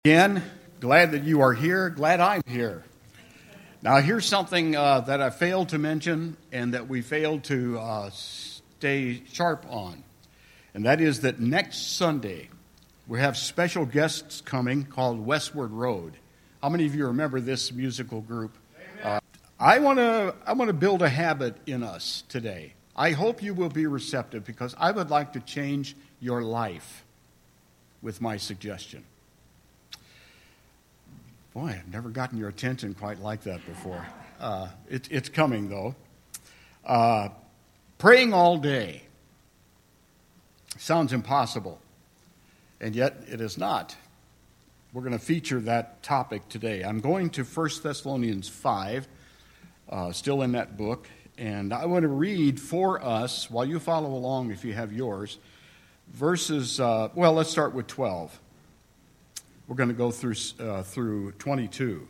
Again, glad that you are here, glad I'm here. Now here's something that I failed to mention and that we failed to stay sharp on. And that is that next Sunday we have special guests coming called Westward Road. How many of you remember this musical group? I want to build a habit in us today. I hope you will be receptive because I would like to change your life with my suggestion. Boy, I've never gotten your attention quite like that before. It's coming, though. Praying all day sounds impossible, and yet it is not. We're going to feature that topic today. I'm going to 1 Thessalonians 5, still in that book, and I want to read for us, while you follow along if you have yours, verses, let's start with 12. We're going to go through 22.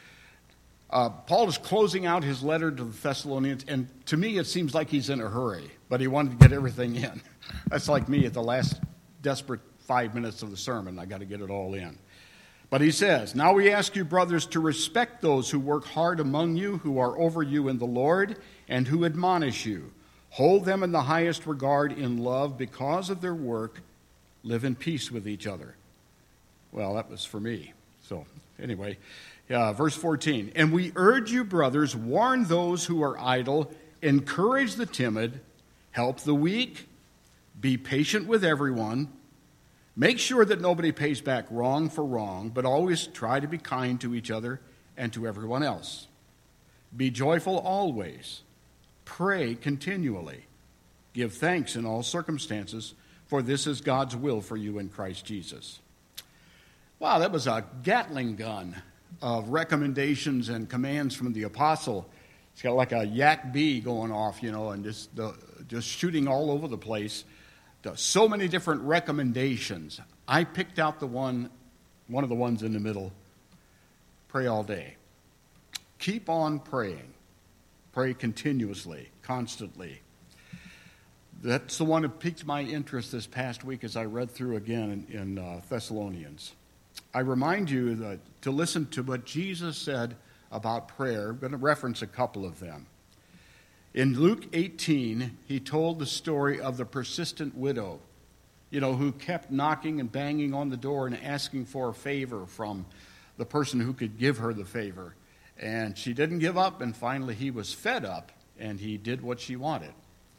Paul is closing out his letter to the Thessalonians, and to me it seems like he's in a hurry, but he wanted to get everything in. That's like me at the last desperate 5 minutes of the sermon. I got to get it all in. But he says, "Now we ask you, brothers, to respect those who work hard among you, who are over you in the Lord, and who admonish you. Hold them in the highest regard in love because of their work. Live in peace with each other." Well, that was for me. So, anyway, verse 14. "And we urge you, brothers, warn those who are idle, encourage the timid, help the weak, be patient with everyone. Make sure that nobody pays back wrong for wrong, but always try to be kind to each other and to everyone else. Be joyful always. Pray continually. Give thanks in all circumstances, for this is God's will for you in Christ Jesus." Wow, that was a Gatling gun of recommendations and commands from the apostle. It's got like a yak bee going off, and just shooting all over the place. So many different recommendations. I picked out one of the ones in the middle. Pray all day. Keep on praying. Pray continuously, constantly. That's the one that piqued my interest this past week as I read through again in Thessalonians. I remind you to listen to what Jesus said about prayer. I'm going to reference a couple of them. In Luke 18, he told the story of the persistent widow, who kept knocking and banging on the door and asking for a favor from the person who could give her the favor. And she didn't give up, and finally he was fed up, and he did what she wanted.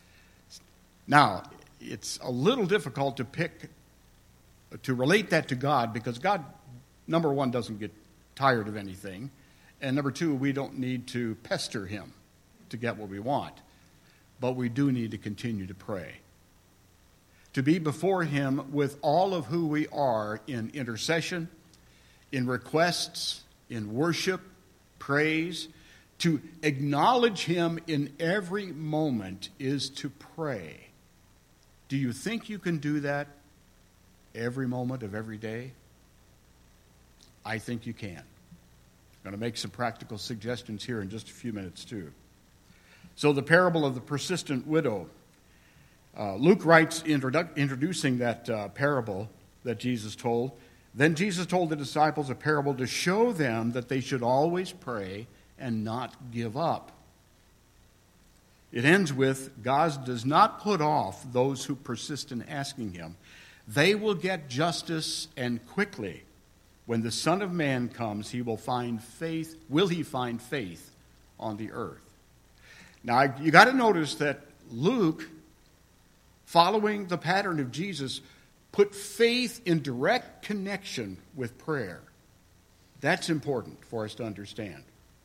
Now, it's a little difficult to relate that to God, because God, number one, doesn't get tired of anything, and number two, we don't need to pester him to get what we want. But we do need to continue to pray. To be before him with all of who we are in intercession, in requests, in worship, praise. To acknowledge him in every moment is to pray. Do you think you can do that every moment of every day? I think you can. I'm going to make some practical suggestions here in just a few minutes too. So the parable of the persistent widow. Luke writes, introducing that parable that Jesus told, "Then Jesus told the disciples a parable to show them that they should always pray and not give up." It ends with, "God does not put off those who persist in asking him. They will get justice, and quickly. When the Son of Man comes, will he find faith on the earth?" Now, you got to notice that Luke, following the pattern of Jesus, put faith in direct connection with prayer. That's important for us to understand.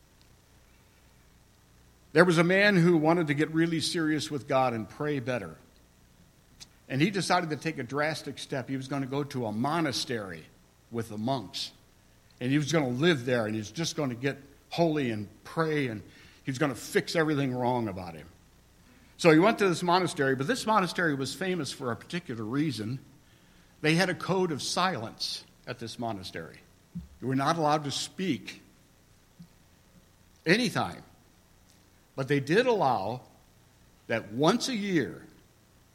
There was a man who wanted to get really serious with God and pray better. And he decided to take a drastic step. He was going to go to a monastery with the monks. And he was going to live there, and he was just going to get holy and pray, and he was going to fix everything wrong about him. So he went to this monastery, but this monastery was famous for a particular reason. They had a code of silence at this monastery. You were not allowed to speak anytime. But they did allow that once a year,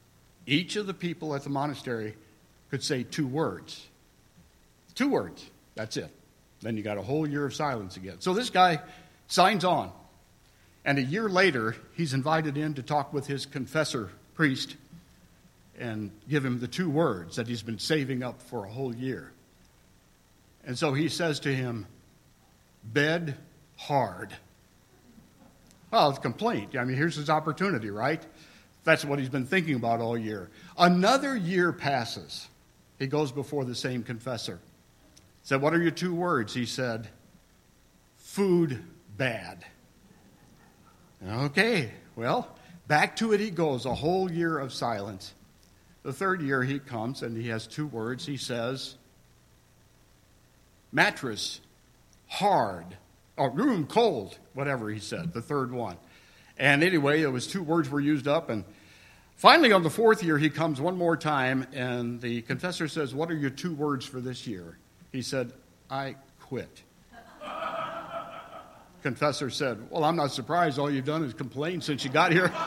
each of the people at the monastery could say 2 words. 2 words. That's it. Then you got a whole year of silence again. So this guy signs on. And a year later, he's invited in to talk with his confessor priest and give him the 2 words that he's been saving up for a whole year. And so he says to him, bed hard. Well, it's a complaint. I mean, here's his opportunity, right? That's what he's been thinking about all year. Another year passes. He goes before the same confessor. Said, what are your 2 words? He said, food bad. Okay, well, back to it he goes, a whole year of silence. The 3rd year he comes and he has 2 words. He says, mattress hard, or room cold, whatever he said, the 3rd one. And anyway, it was 2 words were used up, and finally on the 4th year he comes one more time, and the confessor says, what are your 2 words for this year? He said, I quit. Confessor said, well, I'm not surprised. All you've done is complain since you got here.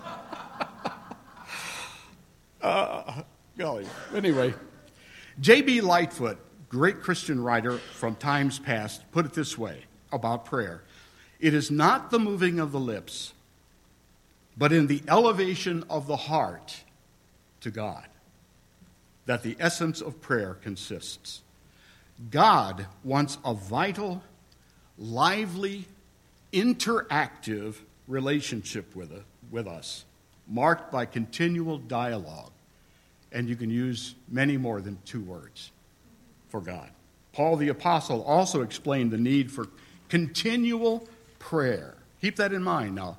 Golly. Anyway, J.B. Lightfoot, great Christian writer from times past, put it this way about prayer. It is not the moving of the lips, but in the elevation of the heart to God that the essence of prayer consists. God wants a vital, lively, interactive relationship with us, marked by continual dialogue. And you can use many more than 2 words for God. Paul the Apostle also explained the need for continual prayer. Keep that in mind now.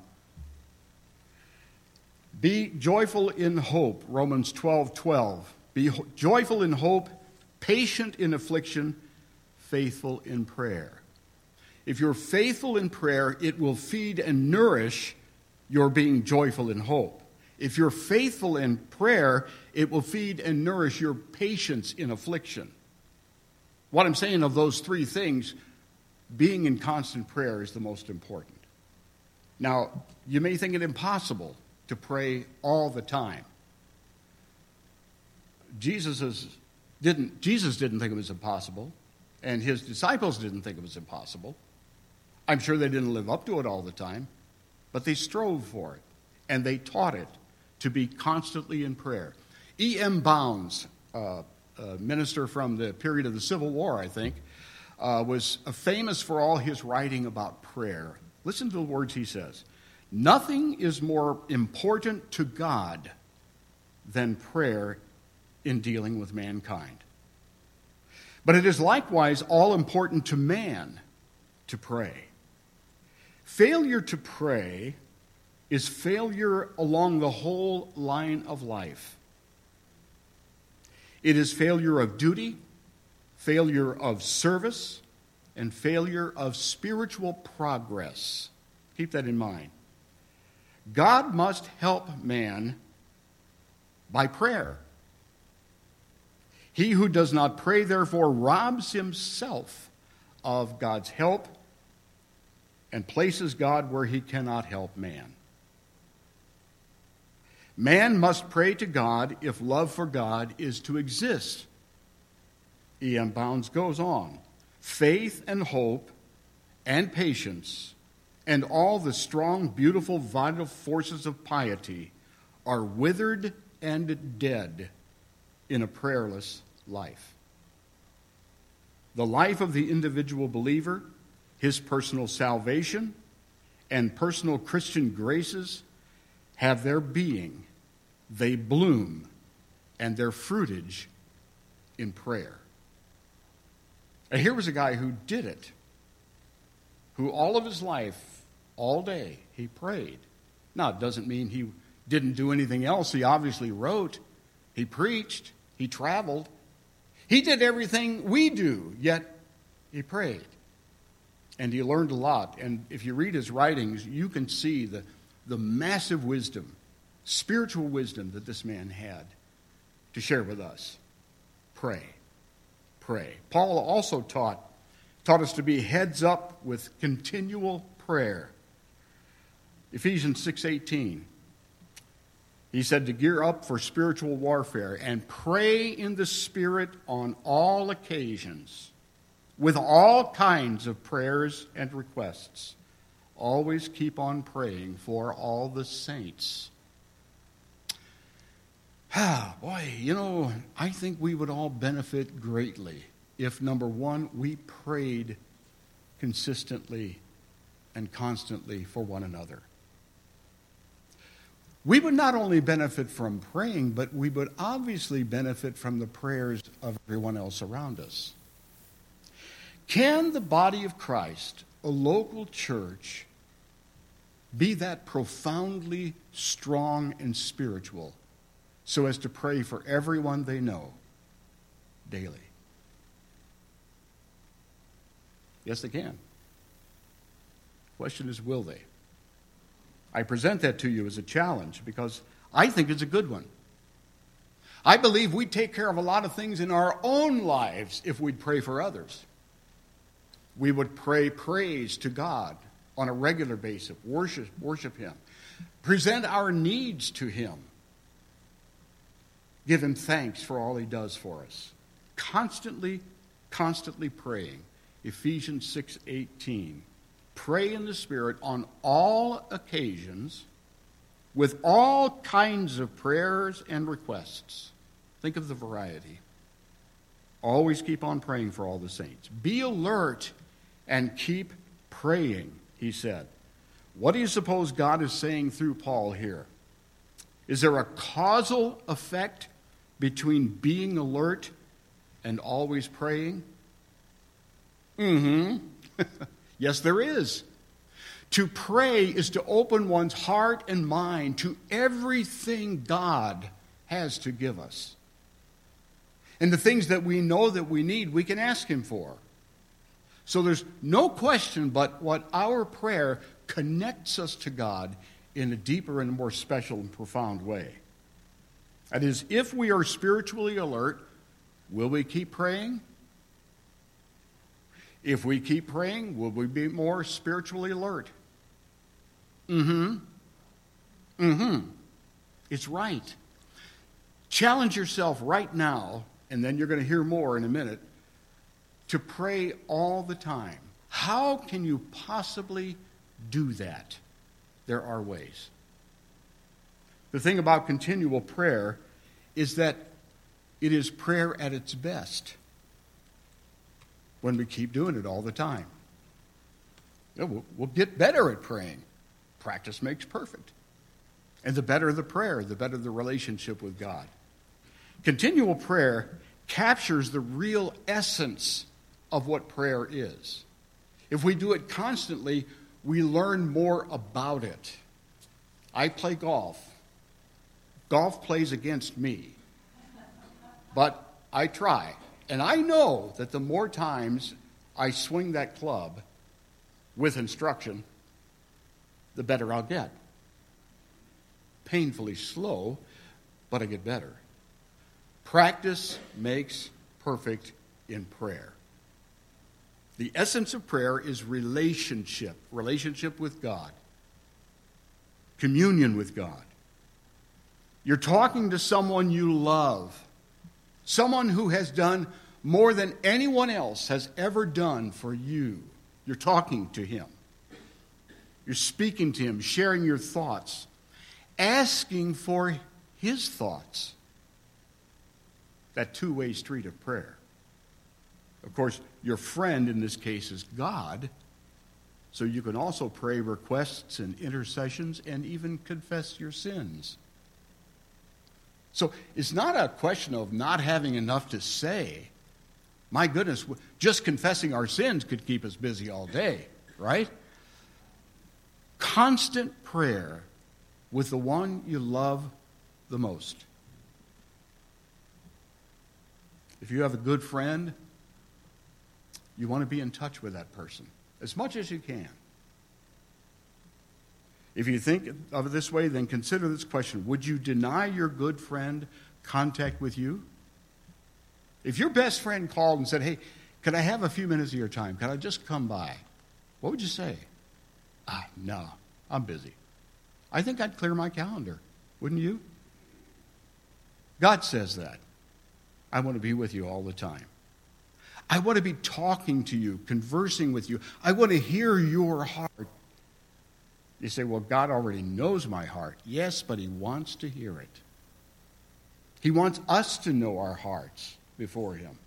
Be joyful in hope, Romans 12:12. Be joyful in hope, patient in affliction, faithful in prayer. If you're faithful in prayer, it will feed and nourish your being joyful in hope. If you're faithful in prayer, it will feed and nourish your patience in affliction. What I'm saying of those 3 things, being in constant prayer is the most important. Now, you may think it impossible to pray all the time. Jesus didn't think it was impossible, and his disciples didn't think it was impossible. I'm sure they didn't live up to it all the time, but they strove for it, and they taught it to be constantly in prayer. E.M. Bounds, a minister from the period of the Civil War, I think, was famous for all his writing about prayer. Listen to the words he says. Nothing is more important to God than prayer in dealing with mankind. But it is likewise all important to man to pray. Failure to pray is failure along the whole line of life. It is failure of duty, failure of service, and failure of spiritual progress. Keep that in mind. God must help man by prayer. He who does not pray, therefore, robs himself of God's help and places God where he cannot help man. Man must pray to God if love for God is to exist. E.M. Bounds goes on. Faith and hope and patience and all the strong, beautiful, vital forces of piety are withered and dead in a prayerless life. The life of the individual believer, his personal salvation, and personal Christian graces have their being, they bloom, and their fruitage in prayer. And here was a guy who did it, who all of his life, all day, he prayed. Now, it doesn't mean he didn't do anything else. He obviously wrote, he preached, he traveled. He did everything we do, yet he prayed. And he learned a lot. And if you read his writings, you can see the massive wisdom, spiritual wisdom that this man had to share with us. Pray. Pray. Paul also taught us to be heads up with continual prayer. Ephesians 6:18. He said to gear up for spiritual warfare and pray in the Spirit on all occasions. with all kinds of prayers and requests. Always keep on praying for all the saints. Boy, I think we would all benefit greatly if, number one, we prayed consistently and constantly for one another. We would not only benefit from praying, but we would obviously benefit from the prayers of everyone else around us. Can the body of Christ, a local church, be that profoundly strong and spiritual so as to pray for everyone they know daily? Yes, they can. Question is, will they? I present that to you as a challenge because I think it's a good one. I believe we'd take care of a lot of things in our own lives if we'd pray for others. We would pray praise to God on a regular basis, worship Him, present our needs to Him, give Him thanks for all He does for us. Constantly praying. Ephesians 6:18. Pray in the Spirit on all occasions with all kinds of prayers and requests. Think of the variety. Always keep on praying for all the saints. Be alert and keep praying, he said. What do you suppose God is saying through Paul here? Is there a causal effect between being alert and always praying? Yes, there is. To pray is to open one's heart and mind to everything God has to give us. And the things that we know that we need, we can ask Him for. So there's no question but what our prayer connects us to God in a deeper and more special and profound way. That is, if we are spiritually alert, will we keep praying? If we keep praying, will we be more spiritually alert? It's right. Challenge yourself right now, and then you're going to hear more in a minute, to pray all the time. How can you possibly do that? There are ways. The thing about continual prayer is that it is prayer at its best when we keep doing it all the time. We'll get better at praying. Practice makes perfect. And the better the prayer, the better the relationship with God. Continual prayer captures the real essence of what prayer is. If we do it constantly, we learn more about it. I play golf. Golf plays against me. But I try. And I know that the more times I swing that club with instruction, the better I'll get. Painfully slow, but I get better. Practice makes perfect in prayer. The essence of prayer is relationship with God, communion with God. You're talking to someone you love, someone who has done more than anyone else has ever done for you. You're talking to Him. You're speaking to Him, sharing your thoughts, asking for His thoughts. That two-way street of prayer. Of course, your friend in this case is God, so you can also pray requests and intercessions and even confess your sins. So it's not a question of not having enough to say. My goodness, just confessing our sins could keep us busy all day, right? Constant prayer with the one you love the most. If you have a good friend, you want to be in touch with that person as much as you can. If you think of it this way, then consider this question. Would you deny your good friend contact with you? If your best friend called and said, hey, could I have a few minutes of your time? Could I just come by? What would you say? No, I'm busy. I think I'd clear my calendar. Wouldn't you? God says that. I want to be with you all the time. I want to be talking to you, conversing with you. I want to hear your heart. You say, well, God already knows my heart. Yes, but he wants to hear it. He wants us to know our hearts before him.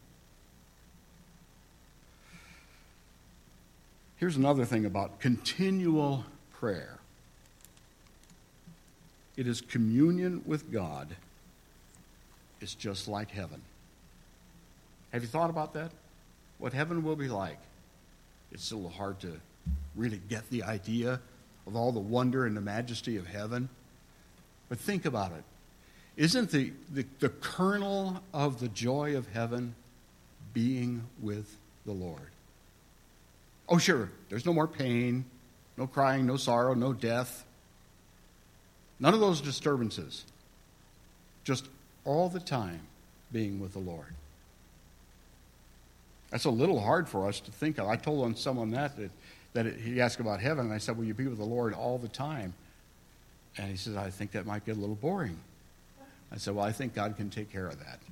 Here's another thing about continual prayer. It is communion with God. It's just like heaven. Have you thought about that? What heaven will be like? It's a little hard to really get the idea of all the wonder and the majesty of heaven. But think about it. Isn't the kernel of the joy of heaven being with the Lord? Oh, sure, there's no more pain, no crying, no sorrow, no death. None of those disturbances. Just all the time being with the Lord. That's a little hard for us to think of. I told someone he asked about heaven, and I said, will you be with the Lord all the time? And he said, I think that might get a little boring. I said, well, I think God can take care of that.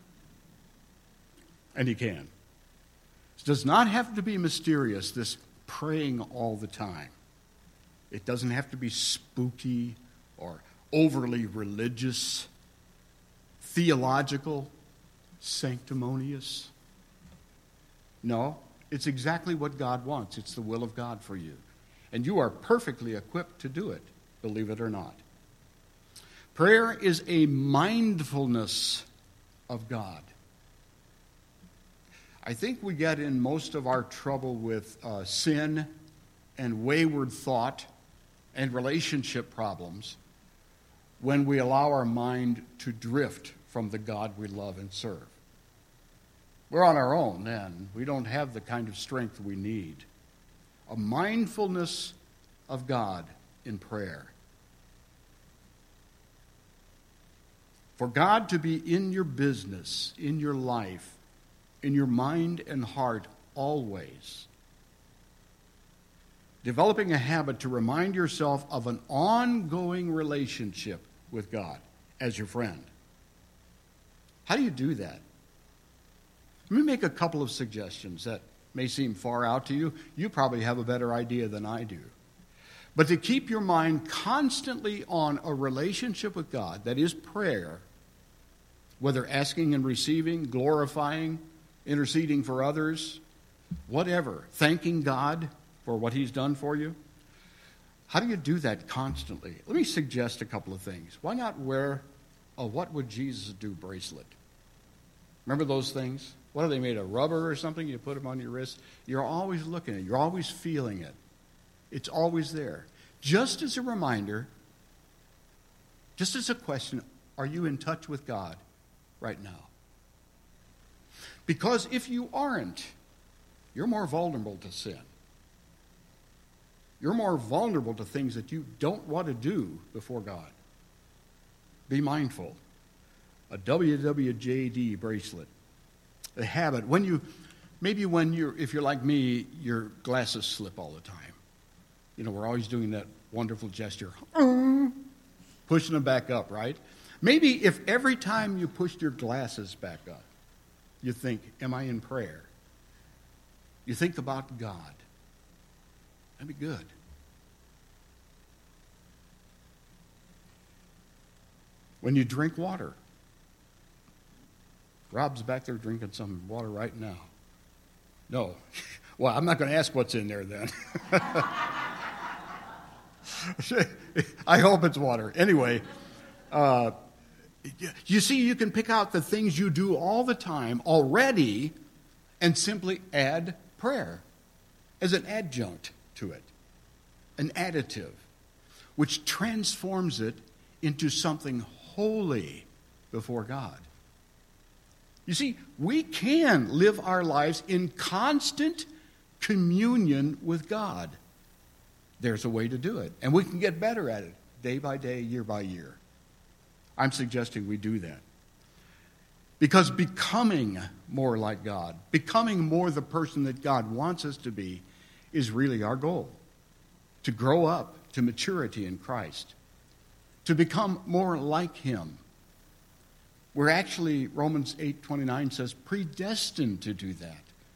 And he can. It does not have to be mysterious, this praying all the time. It doesn't have to be spooky or overly religious, theological, sanctimonious. No, it's exactly what God wants. It's the will of God for you. And you are perfectly equipped to do it, believe it or not. Prayer is a mindfulness of God. I think we get in most of our trouble with sin and wayward thought and relationship problems when we allow our mind to drift from the God we love and serve. We're on our own then. We don't have the kind of strength we need. A mindfulness of God in prayer. For God to be in your business, in your life, in your mind and heart always. Developing a habit to remind yourself of an ongoing relationship with God as your friend. How do you do that? Let me make a couple of suggestions that may seem far out to you. You probably have a better idea than I do. But to keep your mind constantly on a relationship with God, that is prayer, whether asking and receiving, glorifying, interceding for others, whatever, thanking God for what he's done for you. How do you do that constantly? Let me suggest a couple of things. Why not wear a "What Would Jesus Do" bracelet? Remember those things? What are they made of, rubber or something? You put them on your wrist. You're always looking at it. You're always feeling it. It's always there. Just as a reminder, just as a question, are you in touch with God right now? Because if you aren't, you're more vulnerable to sin. You're more vulnerable to things that you don't want to do before God. Be mindful. A WWJD bracelet. A habit. If you're like me, your glasses slip all the time. You know, we're always doing that wonderful gesture. Pushing them back up, right? Maybe if every time you pushed your glasses back up, you think, am I in prayer? You think about God. That'd be good. When you drink water. Rob's back there drinking some water right now. No. Well, I'm not going to ask what's in there then. I hope it's water. Anyway, you see, you can pick out the things you do all the time already and simply add prayer as an adjunct to it, an additive, which transforms it into something holy before God. You see, we can live our lives in constant communion with God. There's a way to do it, and we can get better at it day by day, year by year. I'm suggesting we do that. Because becoming more like God, becoming more the person that God wants us to be, is really our goal. To grow up to maturity in Christ. To become more like him. We're actually, Romans 8:29 says, predestined to do that.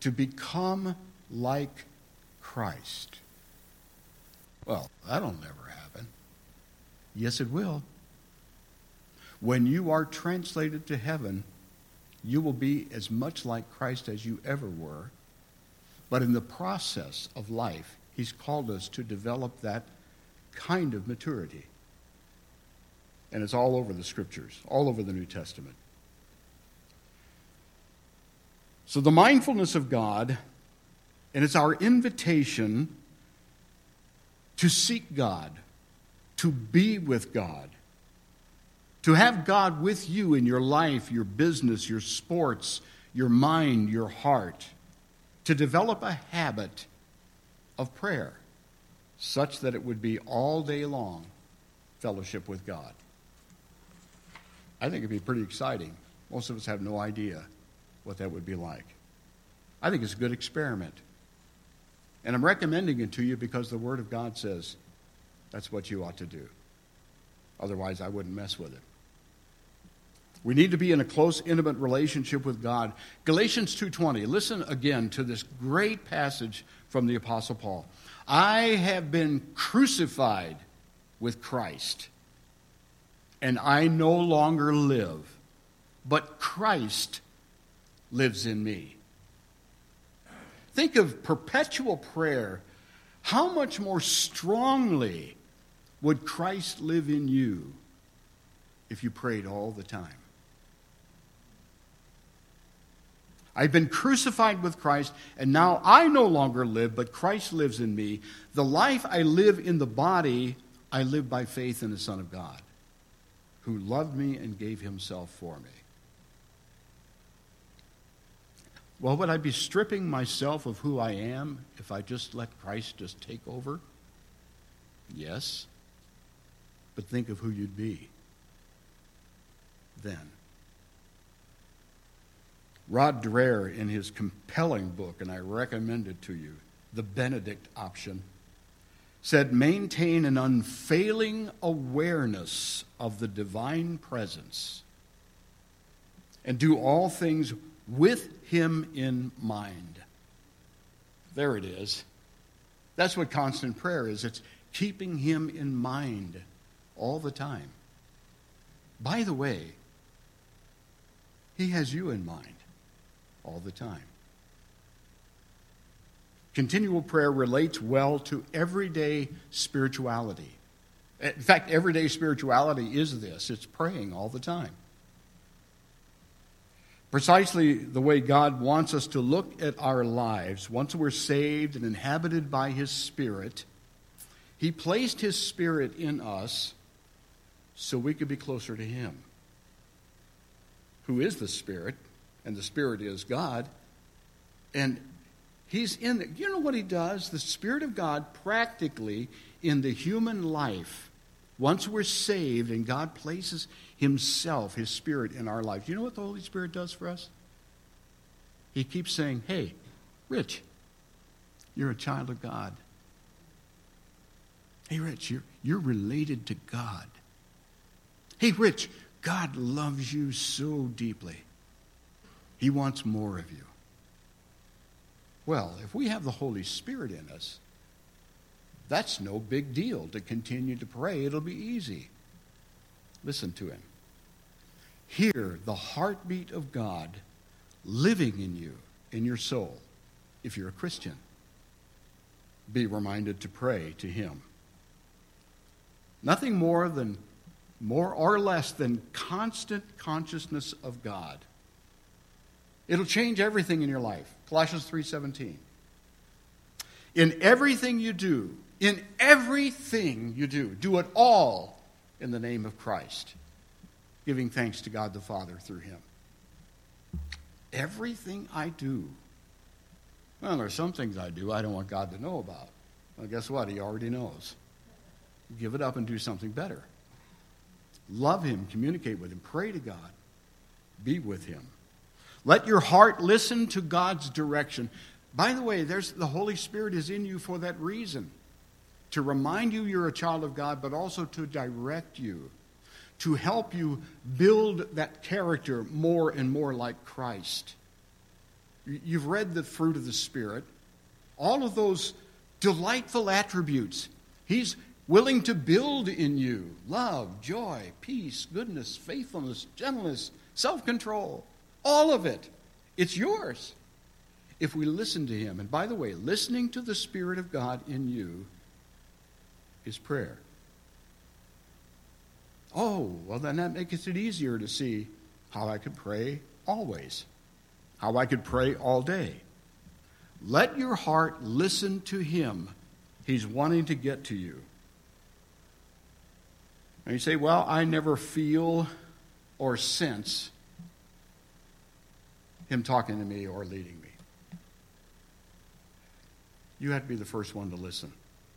to become like Christ. Well, that'll never happen. Yes, it will. When you are translated to heaven, you will be as much like Christ as you ever were. But in the process of life, he's called us to develop that kind of maturity. And it's all over the Scriptures, all over the New Testament. So the mindfulness of God, and it's our invitation to seek God, to be with God, to have God with you in your life, your business, your sports, your mind, your heart, to develop a habit of prayer such that it would be all day long fellowship with God. I think it'd be pretty exciting. Most of us have no idea what that would be like. I think it's a good experiment. And I'm recommending it to you because the Word of God says that's what you ought to do. Otherwise, I wouldn't mess with it. We need to be in a close, intimate relationship with God. Galatians 2:20. Listen again to this great passage from the Apostle Paul. I have been crucified with Christ, and I no longer live, but Christ lives in me. Think of perpetual prayer. How much more strongly would Christ live in you if you prayed all the time? I've been crucified with Christ, and now I no longer live, but Christ lives in me. The life I live in the body, I live by faith in the Son of God, who loved me and gave himself for me. Well, would I be stripping myself of who I am if I just let Christ just take over? Yes. But think of who you'd be then. Rod Dreher, in his compelling book, and I recommend it to you, The Benedict Option, said, maintain an unfailing awareness of the divine presence and do all things with him in mind. There it is. That's what constant prayer is. It's keeping him in mind all the time. By the way, he has you in mind all the time. Continual prayer relates well to everyday spirituality. In fact, everyday spirituality is this. It's praying all the time. Precisely the way God wants us to look at our lives, once we're saved and inhabited by his Spirit, he placed his Spirit in us so we could be closer to him, who is the Spirit, and the Spirit is God. And he's in there. You know what he does? The Spirit of God practically in the human life, once we're saved and God places himself, his Spirit in our life. You know what the Holy Spirit does for us? He keeps saying, hey, Rich, you're a child of God. Hey, Rich, you're related to God. Hey, Rich, God loves you so deeply. He wants more of you. Well, if we have the Holy Spirit in us, that's no big deal to continue to pray. It'll be easy. Listen to him. Hear the heartbeat of God living in you, in your soul, if you're a Christian. Be reminded to pray to him. Nothing more or less than constant consciousness of God. It'll change everything in your life. Colossians 3:17. In everything you do, do it all in the name of Christ, giving thanks to God the Father through him. Everything I do. Well, there are some things I do I don't want God to know about. Well, guess what? He already knows. Give it up and do something better. Love him, communicate with him, pray to God, be with him. Let your heart listen to God's direction. By the way, the Holy Spirit is in you for that reason. To remind you you're a child of God, but also to direct you. To help you build that character more and more like Christ. You've read the fruit of the Spirit. All of those delightful attributes. He's willing to build in you love, joy, peace, goodness, faithfulness, gentleness, self-control. All of it. It's yours if we listen to him. And by the way, listening to the Spirit of God in you is prayer. Oh, well then that makes it easier to see how I could pray always. How I could pray all day. Let your heart listen to him. He's wanting to get to you. And you say, well, I never feel or sense him talking to me or leading me. You have to be the first one to listen.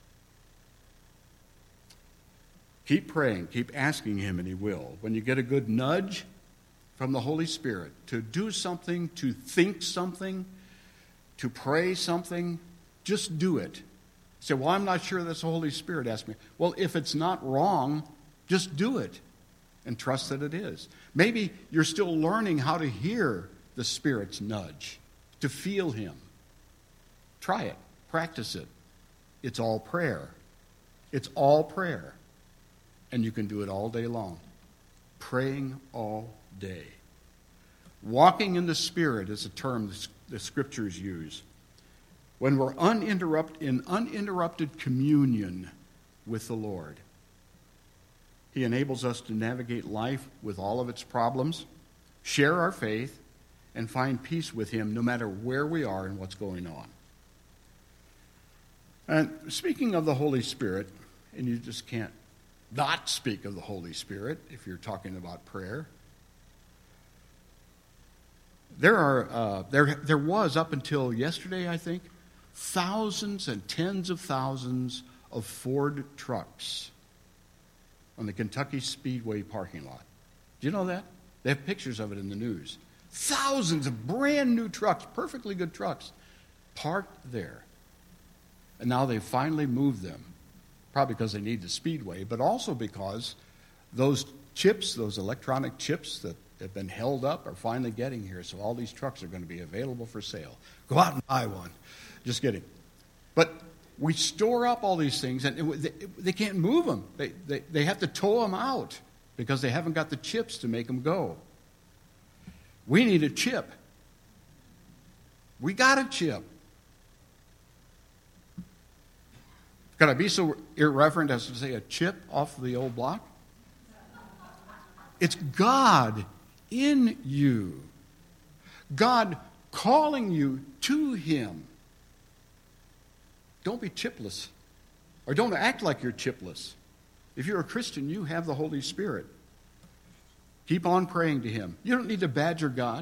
Keep praying, keep asking him, and he will. When you get a good nudge from the Holy Spirit to do something, to think something, to pray something, just do it. You say, well, I'm not sure that's the Holy Spirit asked me. Well, if it's not wrong, just do it and trust that it is. Maybe you're still learning how to hear the Spirit's nudge, to feel him. Try it. Practice it. It's all prayer. It's all prayer. And you can do it all day long. Praying all day. Walking in the Spirit is a term the Scriptures use. When we're in uninterrupted communion with the Lord, he enables us to navigate life with all of its problems, share our faith, and find peace with him no matter where we are and what's going on. And speaking of the Holy Spirit, and you just can't not speak of the Holy Spirit if you're talking about prayer. There was, up until yesterday, I think, thousands and tens of thousands of Ford trucks on the Kentucky Speedway parking lot. Do you know that? They have pictures of it in the news. Thousands of brand new trucks, perfectly good trucks, parked there. And now they've finally moved them, probably because they need the speedway, but also because those chips, those electronic chips that have been held up are finally getting here. So all these trucks are going to be available for sale. Go out and buy one. Just kidding. But we store up all these things, and they can't move them. They have to tow them out because they haven't got the chips to make them go. We need a chip. We got a chip. Could I be so irreverent as to say a chip off the old block? It's God in you. God calling you to him. Don't be chipless. Or don't act like you're chipless. If you're a Christian, you have the Holy Spirit. Keep on praying to him. You don't need to badger God.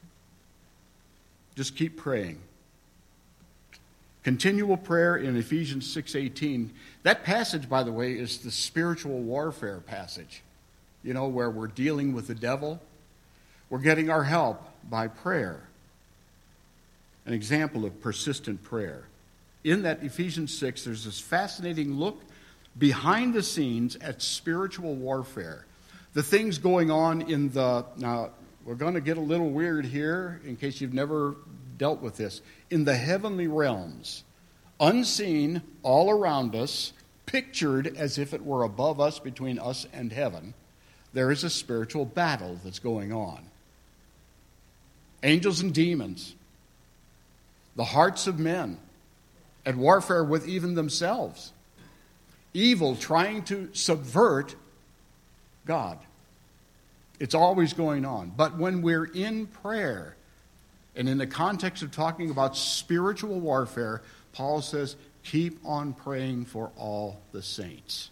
Just keep praying. Continual prayer in Ephesians 6:18. That passage, by the way, is the spiritual warfare passage. You know, where we're dealing with the devil. We're getting our help by prayer. An example of persistent prayer. In that Ephesians 6, there's this fascinating look behind the scenes at spiritual warfare. The things going on in the... Now, we're going to get a little weird here in case you've never dealt with this. In the heavenly realms, unseen, all around us, pictured as if it were above us, between us and heaven, there is a spiritual battle that's going on. Angels and demons, the hearts of men, at warfare with even themselves. Evil trying to subvert God. It's always going on. But when we're in prayer, and in the context of talking about spiritual warfare, Paul says, keep on praying for all the saints.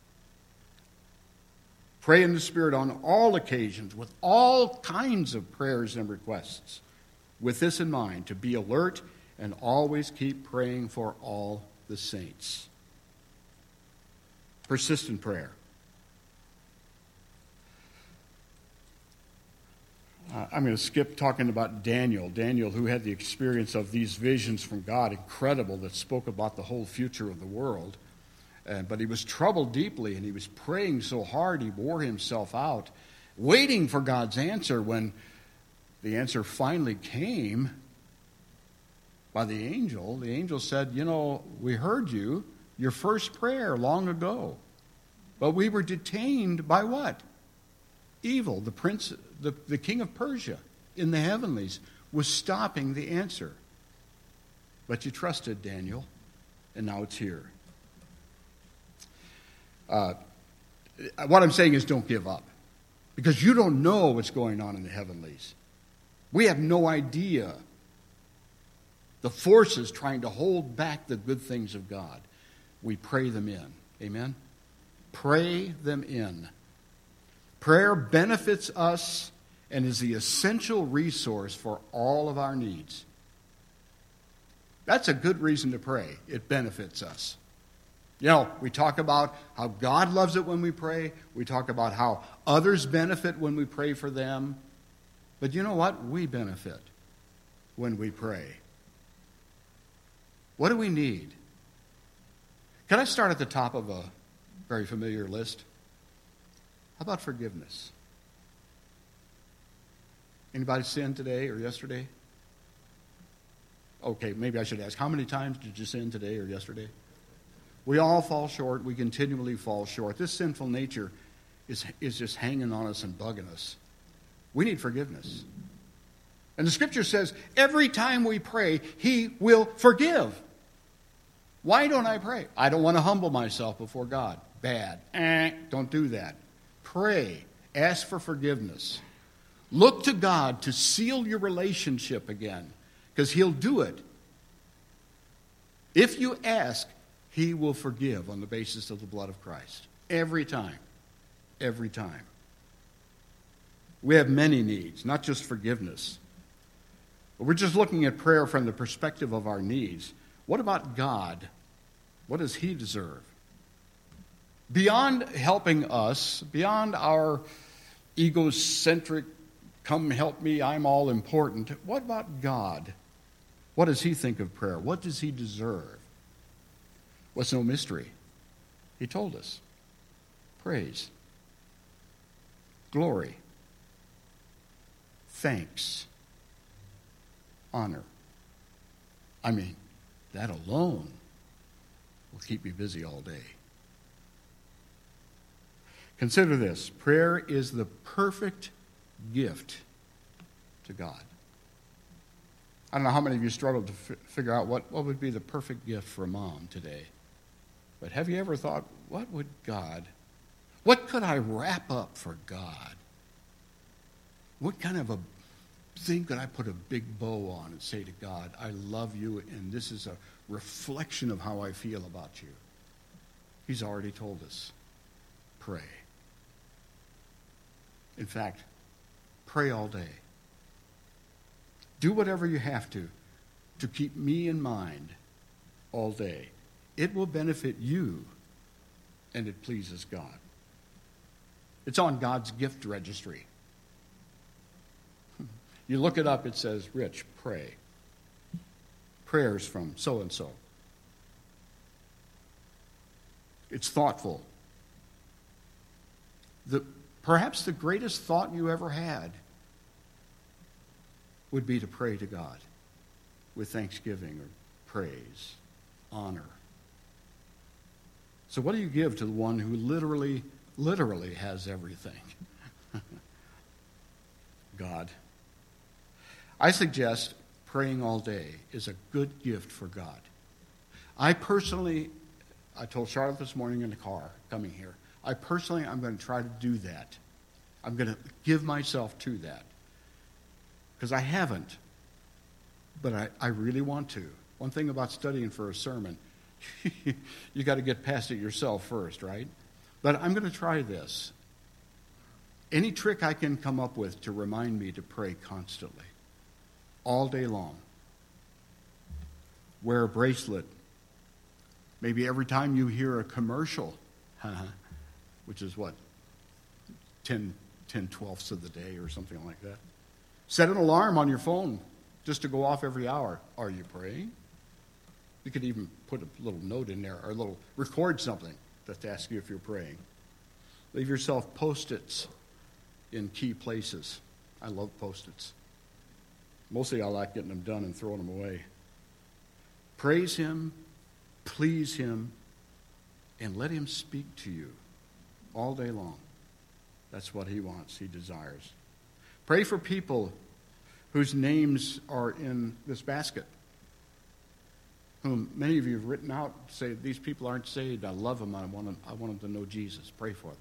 Pray in the Spirit on all occasions with all kinds of prayers and requests. With this in mind, to be alert and always keep praying for all the saints. Persistent prayer. I'm going to skip talking about Daniel. Daniel, who had the experience of these visions from God, incredible, that spoke about the whole future of the world. But he was troubled deeply, and he was praying so hard he wore himself out, waiting for God's answer. When the answer finally came, by the angel. The angel said, we heard you, your first prayer long ago. But we were detained by what? Evil, the prince, the king of Persia in the heavenlies was stopping the answer. But you trusted Daniel, and now it's here. What I'm saying is don't give up, because you don't know what's going on in the heavenlies. We have no idea the forces trying to hold back the good things of God. We pray them in. Amen? Pray them in. Prayer benefits us and is the essential resource for all of our needs. That's a good reason to pray. It benefits us. We talk about how God loves it when we pray. We talk about how others benefit when we pray for them. But you know what? We benefit when we pray. What do we need? Can I start at the top of a very familiar list? How about forgiveness? Anybody sin today or yesterday? Okay, maybe I should ask, how many times did you sin today or yesterday? We all fall short. We continually fall short. This sinful nature is just hanging on us and bugging us. We need forgiveness. And the Scripture says every time we pray, He will forgive. Why don't I pray? I don't want to humble myself before God. Bad. Don't do that. Pray. Ask for forgiveness. Look to God to seal your relationship again, because He'll do it. If you ask, He will forgive on the basis of the blood of Christ. Every time. Every time. We have many needs, not just forgiveness. But we're just looking at prayer from the perspective of our needs. What about God? What does He deserve? Beyond helping us, beyond our egocentric, come help me, I'm all important, what about God? What does He think of prayer? What does He deserve? Well, it's no mystery. He told us. Praise. Glory. Thanks. Honor. That alone will keep me busy all day. Consider this. Prayer is the perfect gift to God. I don't know how many of you struggled to figure out what would be the perfect gift for a mom today. But have you ever thought, what could I wrap up for God? What kind of a thing could I put a big bow on and say to God, I love you, and this is a reflection of how I feel about you? He's already told us. Pray. In fact, pray all day. Do whatever you have to keep me in mind all day. It will benefit you, and it pleases God. It's on God's gift registry. You look it up, it says, Rich, pray. Prayers from so-and-so. It's thoughtful. Perhaps the greatest thought you ever had would be to pray to God with thanksgiving or praise, honor. So what do you give to the one who literally has everything? God. I suggest praying all day is a good gift for God. I told Charlotte this morning in the car coming here, I'm going to try to do that. I'm going to give myself to that. Because I haven't, but I really want to. One thing about studying for a sermon, you got to get past it yourself first, right? But I'm going to try this. Any trick I can come up with to remind me to pray constantly, all day long. Wear a bracelet. Maybe every time you hear a commercial, which is what, 10/12 of the day or something like that. Set an alarm on your phone just to go off every hour. Are you praying? You could even put a little note in there or record something that asks you if you're praying. Leave yourself Post-its in key places. I love Post-its. Mostly I like getting them done and throwing them away. Praise him, please him, and let him speak to you all day long. That's what he wants, he desires. Pray for people whose names are in this basket, whom many of you have written out, say, these people aren't saved, I love them, I want them to know Jesus. Pray for them.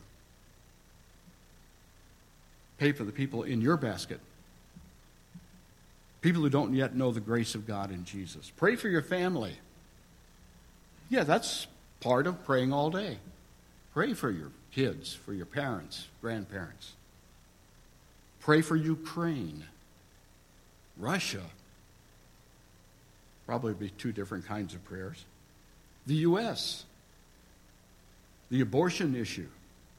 Pray for the people in your basket, people who don't yet know the grace of God in Jesus. Pray for your family. Yeah, that's part of praying all day. Pray for your kids, for your parents, grandparents. Pray for Ukraine, Russia. Probably be two different kinds of prayers. The U.S., the abortion issue.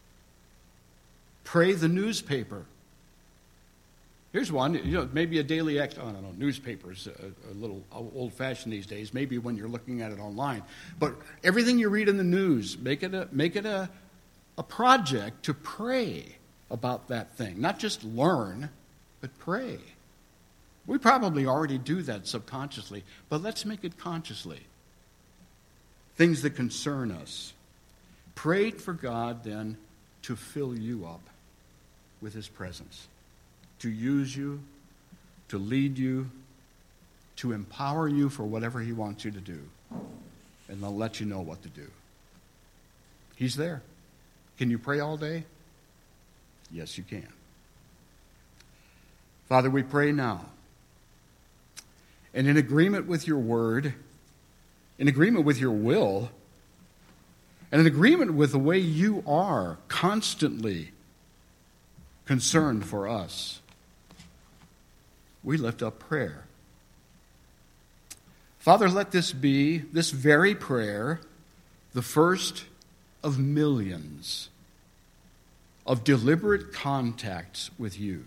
Pray the newspaper. Here's one, maybe a daily act. I don't know, newspapers a little old-fashioned these days. Maybe when you're looking at it online, but everything you read in the news, make it a project to pray about that thing. Not just learn, but pray. We probably already do that subconsciously, but let's make it consciously. Things that concern us. Pray for God then to fill you up with his presence, to use you, to lead you, to empower you for whatever he wants you to do, and they'll let you know what to do. He's there. Can you pray all day? Yes, you can. Father, we pray now, and in agreement with your word, in agreement with your will, and in agreement with the way you are constantly concerned for us, we lift up prayer. Father, let this be, this very prayer, the first of millions of deliberate contacts with you.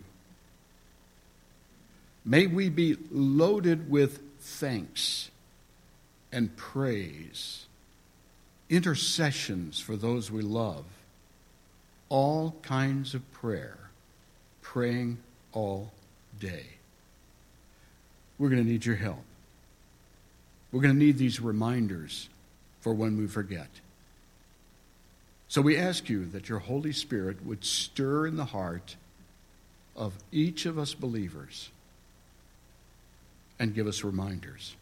May we be loaded with thanks and praise, intercessions for those we love, all kinds of prayer, praying all day. We're going to need your help. We're going to need these reminders for when we forget. So we ask you that your Holy Spirit would stir in the heart of each of us believers and give us reminders.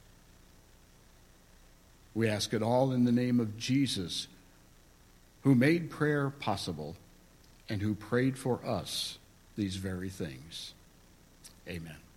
We ask it all in the name of Jesus, who made prayer possible and who prayed for us these very things. Amen.